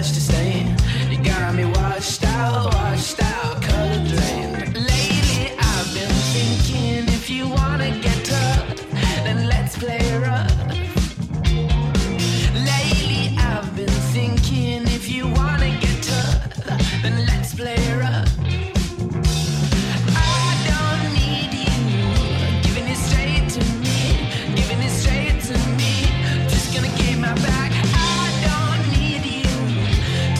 much to stain. You got me washed out, color drain. Lately I've been thinking, if you wanna get tough, then let's play rough. Lately I've been thinking, if you wanna get tough, then let's play rough. Just gonna give my back. I don't need you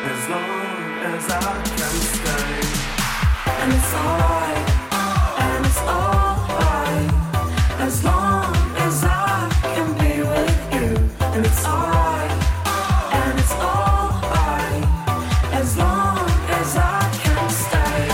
as long as I can stay. And it's alright, and it's alright, as long as I can be with you. And it's alright, and it's alright, as long as I can stay.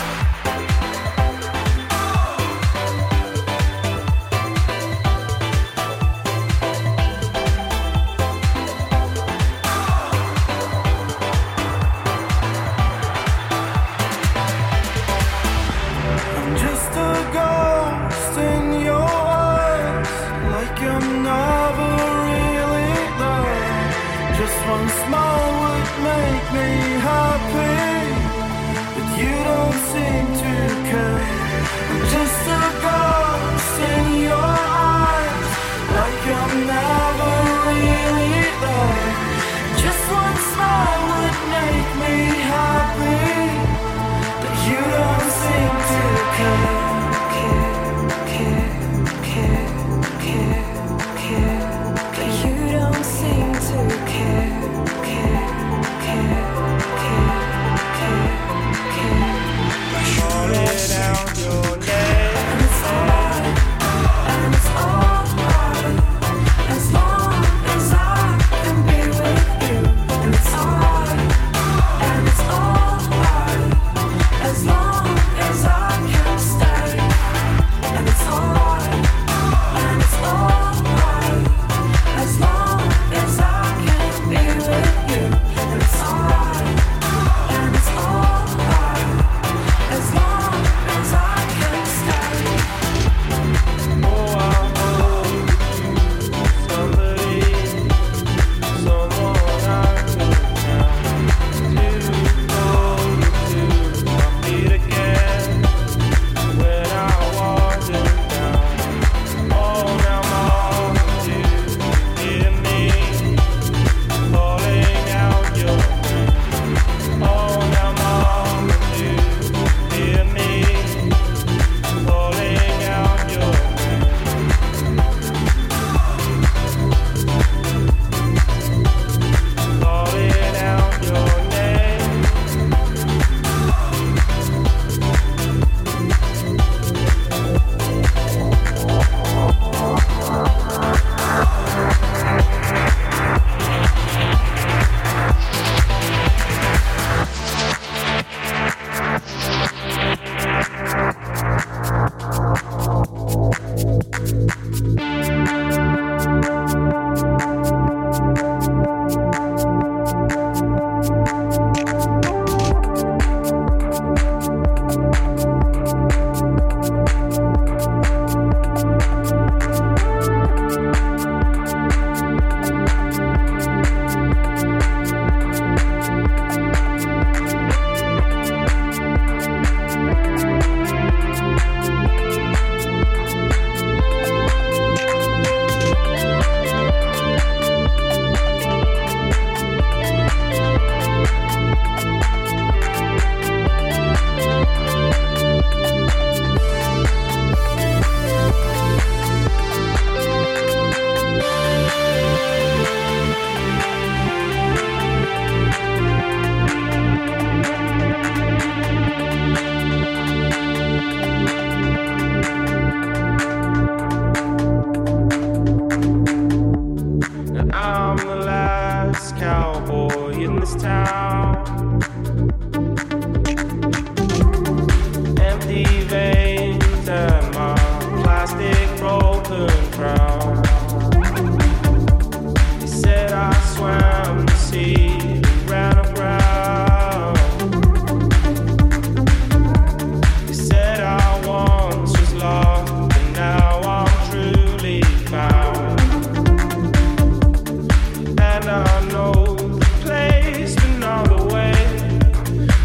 I'm just a ghost in your eyes, like I'm never really there. Just one smile would make me happy, but you don't seem to care. I'm just a ghost in your eyes, like I'm never really there. Just one smile would make me happy, but you don't seem to care. But you don't seem to care. Calling out your name, and it's alright, and it's alright, as long as I can be with you. And it's alright, and it's alright, as long as I can stay. And it's alright, and it's alright, as long as I can be with you. And it's alright, and it's alright, as long as I can stay. Oh, I hope somebody, someone I know now, to hold you to my feet again when I walk them down. Oh, now mom, do you hear me calling out your name? Oh, now mom, do you hear me calling out your name? Calling out your name. I'm the last cowboy in this town. Empty veins and my plastic broken crown. He said I swam the sea and ran aground. He said I once was lost, but now I'm truly found. And I know the place, another way.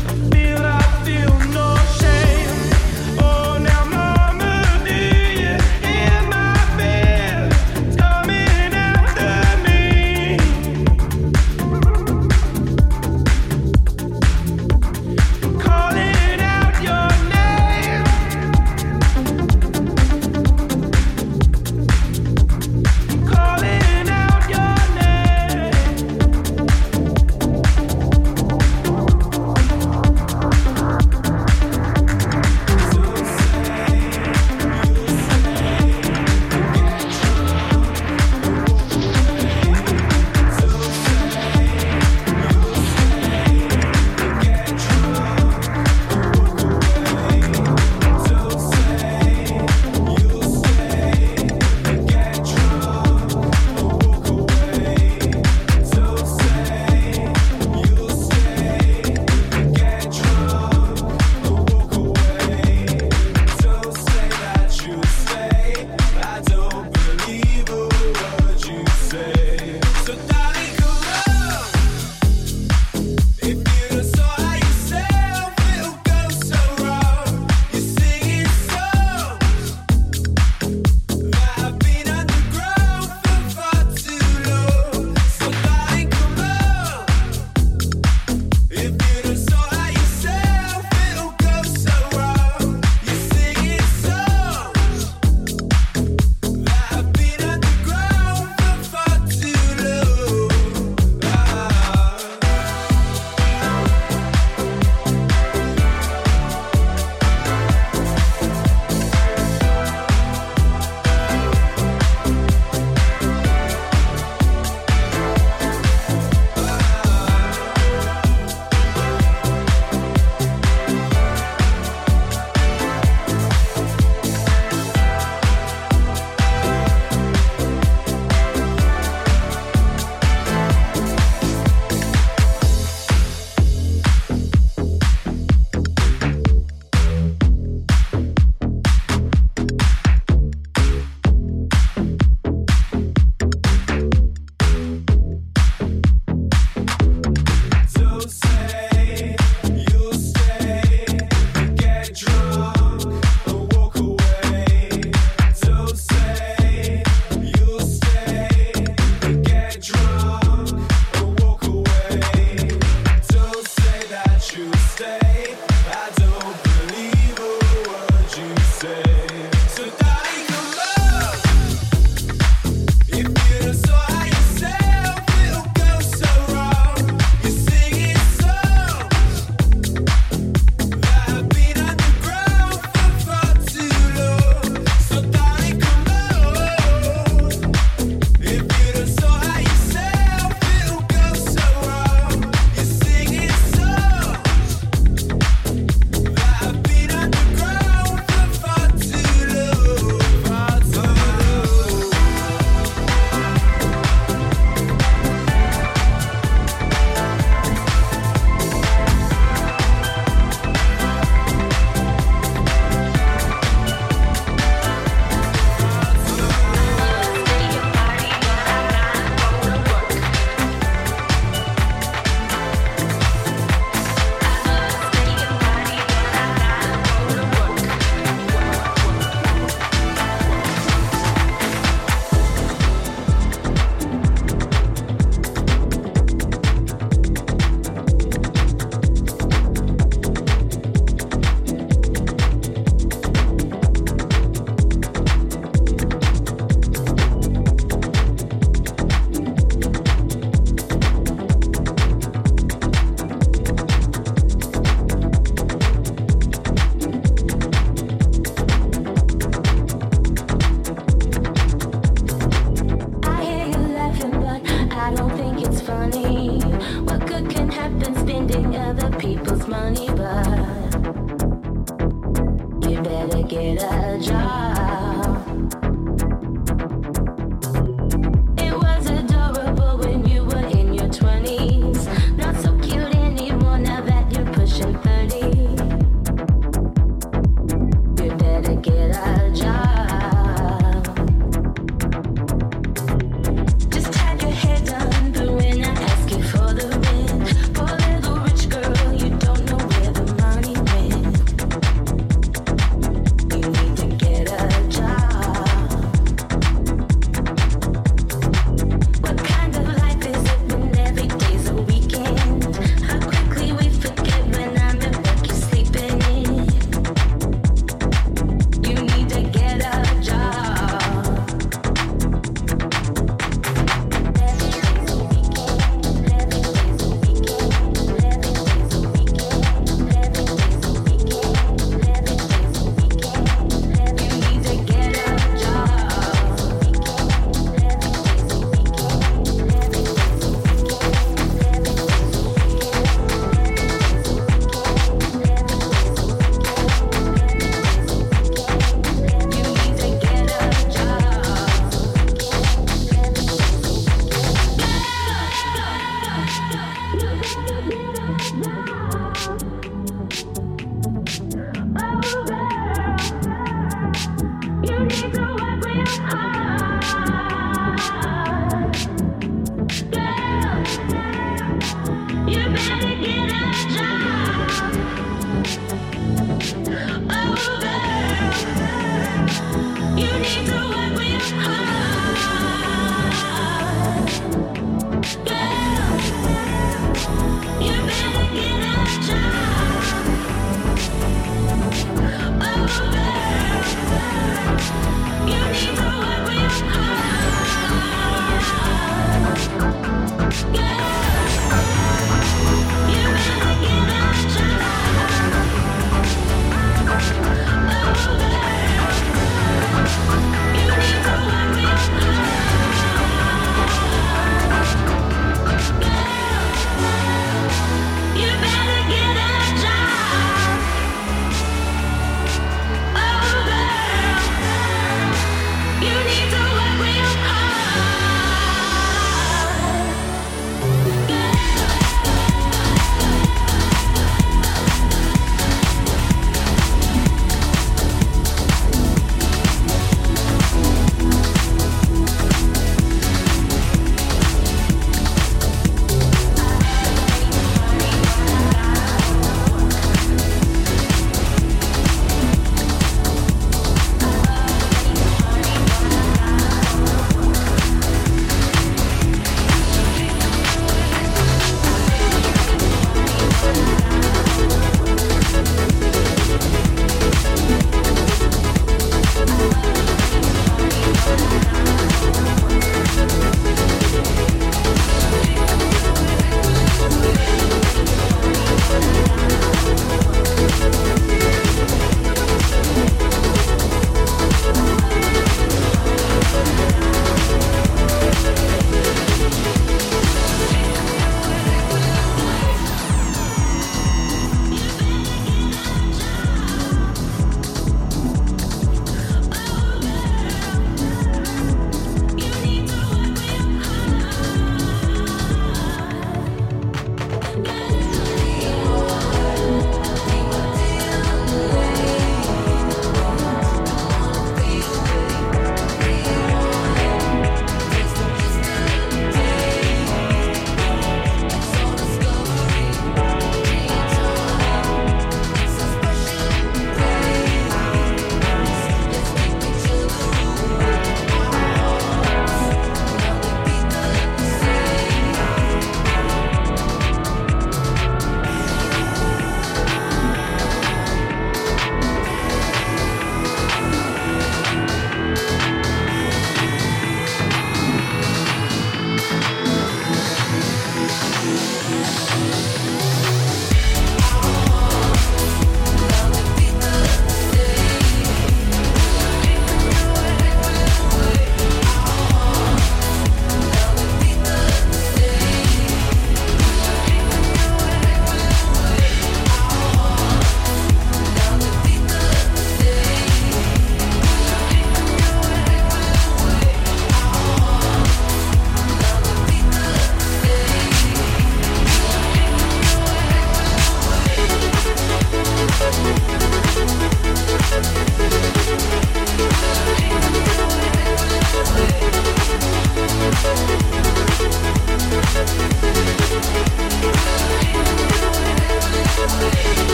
Get up.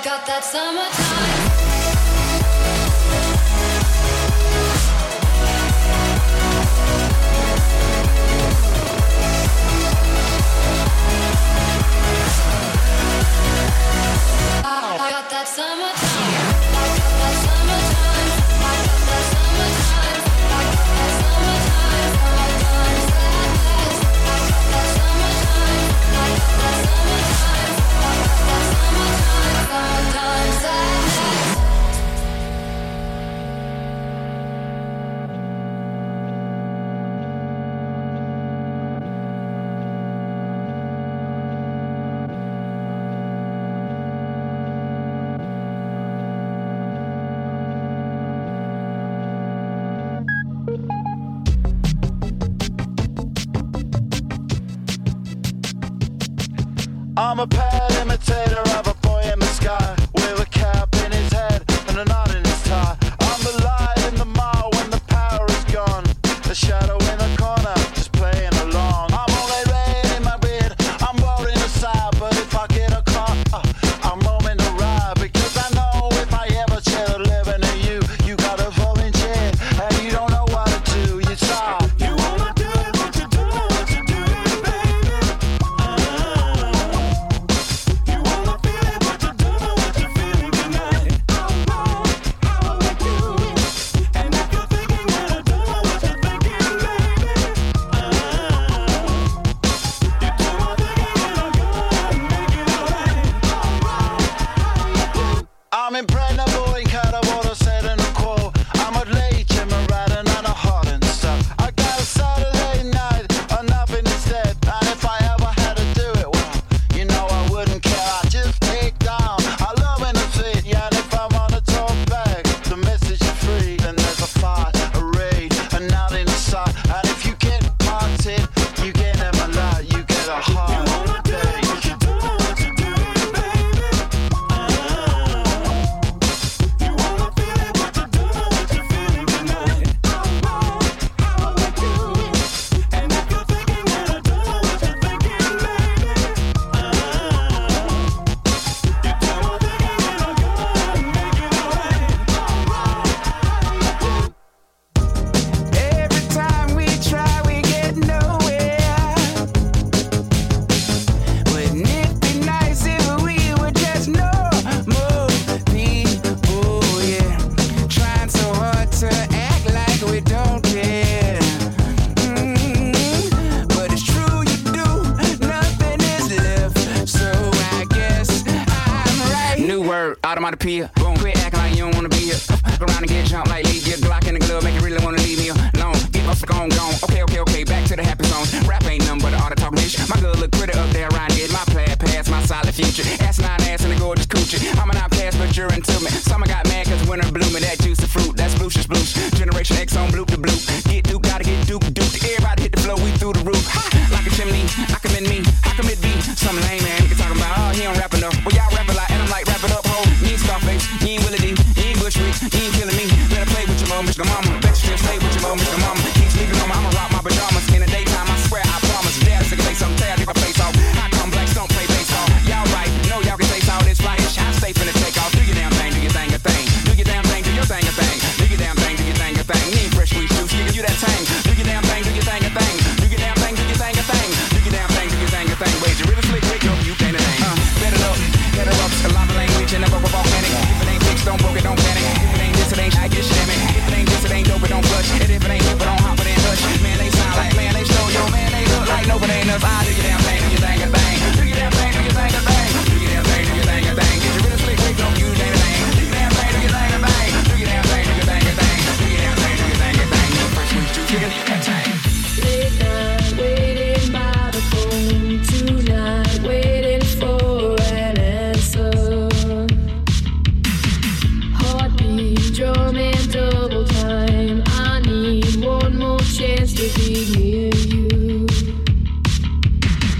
got that summertime. I got that summertime. I got that summertime. I got that summertime. I got that summertime. Summertime sadness. I got that summertime. I got that summertime. I got that summertime. Summertime sadness. I'm a pale imitator of a boy in the sky, with a cap in his head and a knot in his tie. I'm the light in the mile when the power is gone, the shadow in the corner, just playing along. I'm only red in my beard, I'm rolling aside, but if I get a car, I'm roaming the ride, because I know if I ever share the living of you, you got a volunteer, and you don't know what to do, you sigh. You wanna do it, what you do, what you do, baby. I'm impregnable, incredible, said in a quote. I'm a late Jim Radin and a heart and stuff. I got a Saturday night, or nothing instead. And if I ever had to do it, well, you know I wouldn't care. I just take down. I love in the city, and if I'm on a talk back, the message is free. Then there's a fight, a raid, and out in the side. And if you get parted, you get never lie, you get a heart. You wanna do it, what you do, what you do, baby. Every time we try, we get nowhere. Wouldn't it be nice if we were just normal people, yeah? Trying so hard to act like we don't care. But it's true, you do, nothing is left. So I guess I'm right. New word, automatopoeia. Boom, quit acting like you don't wanna be here. Fuck around and get jumped like leave. Get Glock in the glove, make you really wanna leave me alone. Get off the gone. Okay, back to the happy zone. Rap ain't nothing but an art of talking shit. My good look pretty up there around here. My plaid past, my solid future. Asinine ass and a gorgeous coochie. I'm an outcast, but you're into me. Summer got mad cause winter blooming. That juicy fruit, that's blucious blues. Generation X on bloop to bloop. Get Duke, gotta get Duke. Everybody hit the floor, we through the roof. Ha! Like a chimney, I commend me. How come it be? Some lame man, nigga talking about, oh, he don't rap enough. Well, y'all rap a lot, and I'm like, wrap it up, ho. You ain't Scarface, you ain't Willie D, you ain't Bushwick, you ain't killing me. Better play with your mom, Mr. Mama. Bet you still stay with your mom, Mr. Mama. Keep sleeping on me, I'ma rock my pajamas. In the daytime, I swear, I promise. Dad, sick of say something, tear, take my face off. I come black, don't play baseball. Y'all right, know y'all can say all this fly. I stay finna take off. Do your damn thing, do your thing a thing. Do your damn thing, do your thing a thing. Do your damn thing, do your thing a thing. You ain't fresh sweet juice, nigga, you that tang. Do your damn thing, do your thing a thing. Do your damn thing, do your thing a thing. Do your damn thing, do your thing a thing. Wait, you really slick, quick, yo, you can't a thing. Better up, a lot of language and never volcanic. If it ain't fixed, don't broke it, don't panic. If it ain't this, it ain't I get shit, man. If it ain't this, it ain't dope, it don't flush. And if it ain't hip, it don't hop, it ain't hush. Man, they sound like, man, they show yo, man, they look like nobody ain't us. I do your damn thing, do your thing a thing. Do your damn thing, do your thing a thing. Do your damn thing, do your thing a thing. Get you really slick, quick, don't you ain't a thing. Do your damn thing, do your thing a thing. Do your damn thing, do your thing a thing. Do your damn thing, do your thing a thing. You fresh with you, nigga, you can tank. Late night, waiting by the phone tonight, waiting for an answer. Heartbeat drumming double time. I need one more chance to be near you.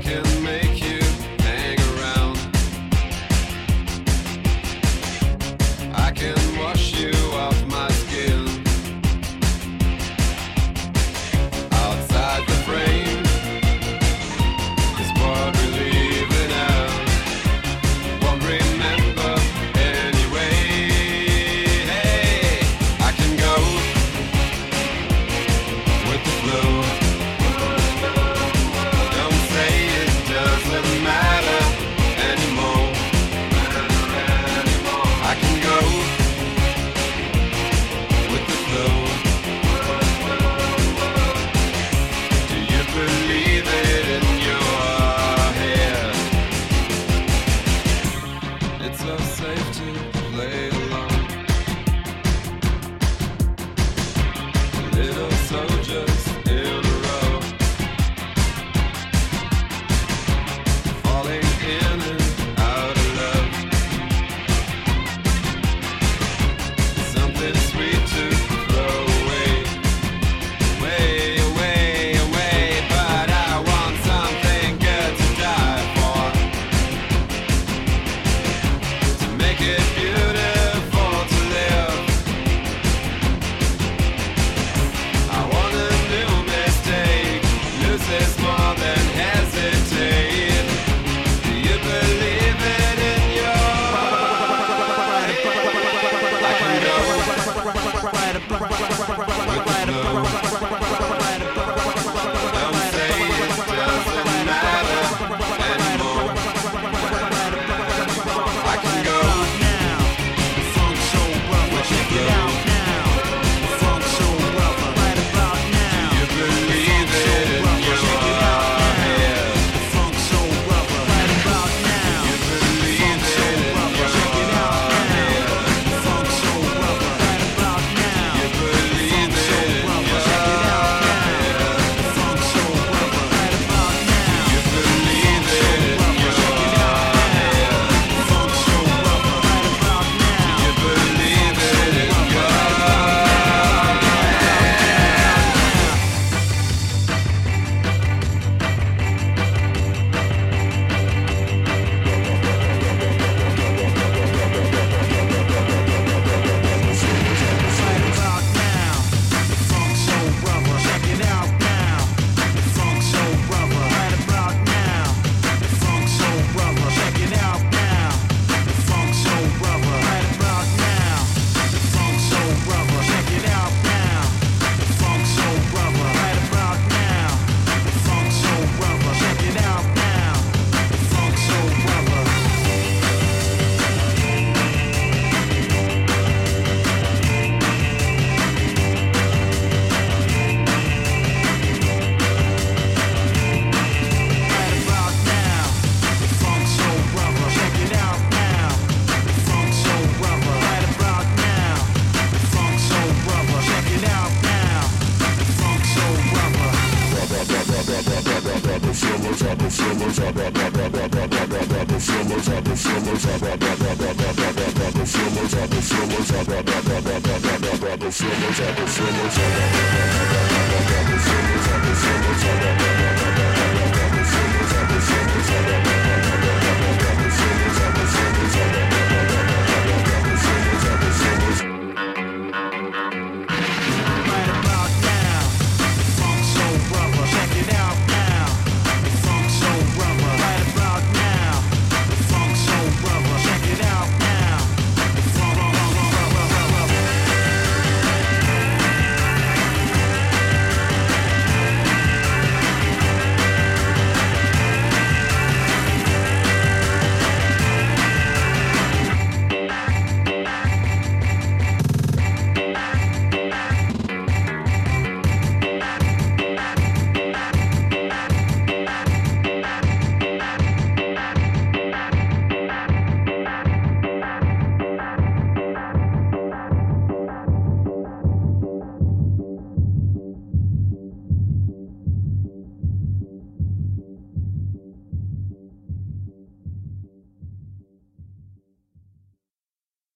Somos